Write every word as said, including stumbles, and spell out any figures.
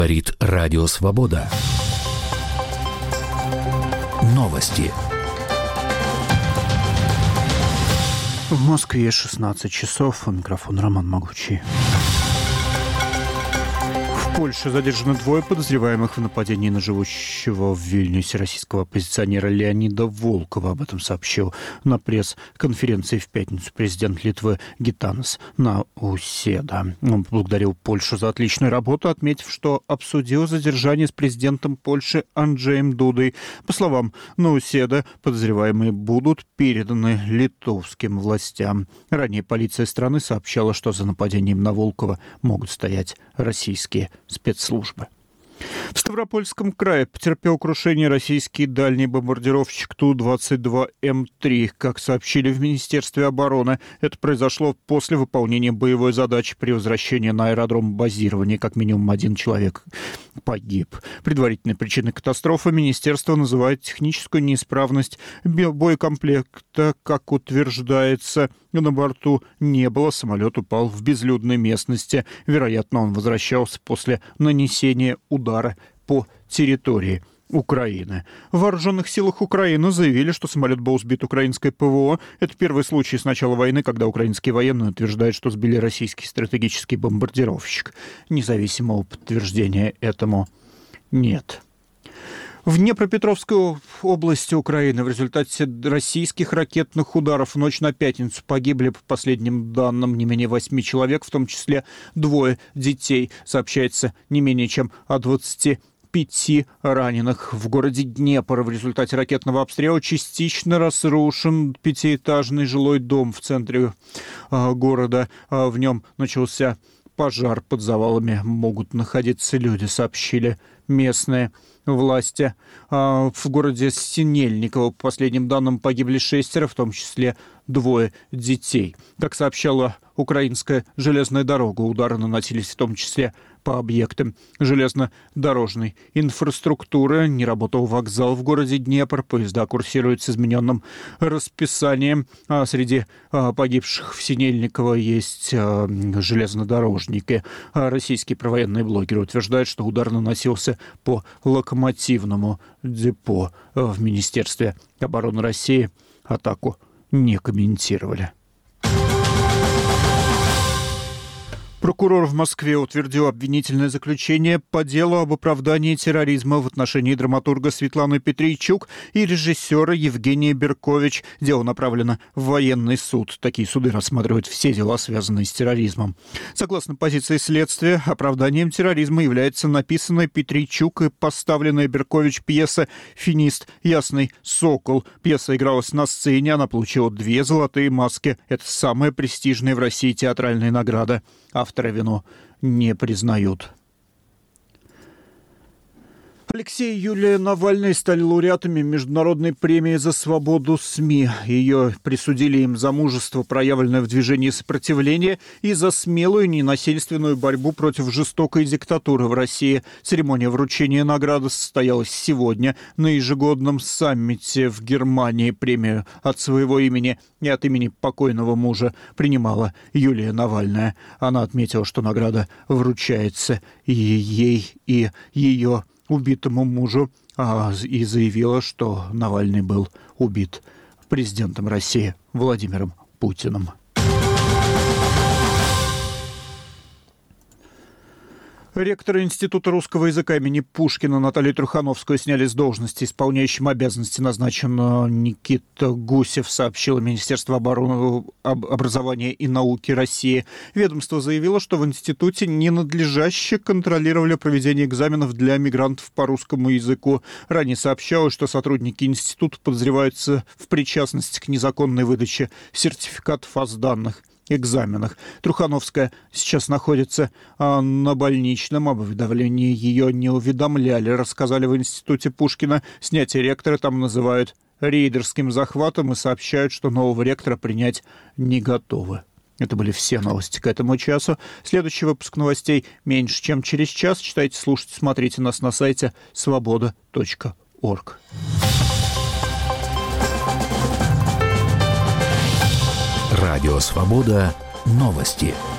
Говорит Радио Свобода. Новости. В Москве шестнадцать часов. У микрофона Роман Могучий. В Польше задержаны двое подозреваемых в нападении на живущего в Вильнюсе российского оппозиционера Леонида Волкова. Об этом сообщил на пресс-конференции в пятницу президент Литвы Гитанас Науседа. Он поблагодарил Польшу за отличную работу, отметив, что обсудил задержание с президентом Польши Анджеем Дудой. По словам Науседа, подозреваемые будут переданы литовским властям. Ранее полиция страны сообщала, что за нападением на Волкова могут стоять российские спецслужбы. В Ставропольском крае потерпел крушение российский дальний бомбардировщик Ту двадцать два М три. Как сообщили в Министерстве обороны, это произошло после выполнения боевой задачи при возвращении на аэродром базирования. Как минимум один человек погиб. Предварительной причиной катастрофы министерство называет техническую неисправность боекомплекта. Как утверждается, на борту не было, самолет упал в безлюдной местности. Вероятно, он возвращался после нанесения удара по территории Украины. В вооруженных силах Украины заявили, что самолет был сбит украинской ПВО. Это первый случай с начала войны, когда украинские военные утверждают, что сбили российский стратегический бомбардировщик. Независимого подтверждения этому нет. В Днепропетровской области Украины в результате российских ракетных ударов в ночь на пятницу погибли, по последним данным, не менее восьми человек, в том числе двое детей. Сообщается не менее чем о двадцати пяти раненых. В городе Днепр в результате ракетного обстрела частично разрушен пятиэтажный жилой дом в центре э, города. Э, в нем начался пожар. Под завалами могут находиться люди, сообщили местные власти. В городе Синельниково, по последним данным, погибли шестеро, в том числе двое детей. Как сообщала украинская железная дорога, удары наносились в том числе по объектам железнодорожной инфраструктуры. Не работал вокзал в городе Днепр, поезда курсируют с измененным расписанием. А среди погибших в Синельниково есть железнодорожники. Российские провоенные блогеры утверждают, что удар наносился по локомотивному депо. В Министерстве обороны России атаку не комментировали. Прокурор в Москве утвердил обвинительное заключение по делу об оправдании терроризма в отношении драматурга Светланы Петрийчук и режиссера Евгения Беркович. Дело направлено в военный суд. Такие суды рассматривают все дела, связанные с терроризмом. Согласно позиции следствия, оправданием терроризма является написанная Петрийчук и поставленная Беркович пьеса «Финист. Ясный сокол». Пьеса игралась на сцене, она получила две золотые маски. Это самая престижная в России театральная награда. Авторы вину не признают. Алексей и Юлия Навальные стали лауреатами Международной премии за свободу СМИ. Ее присудили им за мужество, проявленное в движении сопротивления, и за смелую ненасильственную борьбу против жестокой диктатуры в России. Церемония вручения награды состоялась сегодня на ежегодном саммите в Германии. Премию от своего имени и от имени покойного мужа принимала Юлия Навальная. Она отметила, что награда вручается и ей, и ее убитому мужу, а, и заявила, что Навальный был убит президентом России Владимиром Путиным. Ректора Института русского языка имени Пушкина Наталью Трухановскую сняли с должности. Исполняющим обязанности назначен Никита Гусев, сообщило Министерство обороны, образования и науки России. Ведомство заявило, что в институте ненадлежаще контролировали проведение экзаменов для мигрантов по русскому языку. Ранее сообщалось, что сотрудники института подозреваются в причастности к незаконной выдаче сертификатов о сданных экзаменах. Трухановская сейчас находится а, на больничном. Об уведомлении ее не уведомляли, рассказали в Институте Пушкина. Снятие ректора там называют рейдерским захватом и сообщают, что нового ректора принять не готовы. Это были все новости к этому часу. Следующий выпуск новостей меньше, чем через час. Читайте, слушайте, смотрите нас на сайте свобода точка орг. Радио «Свобода». Новости.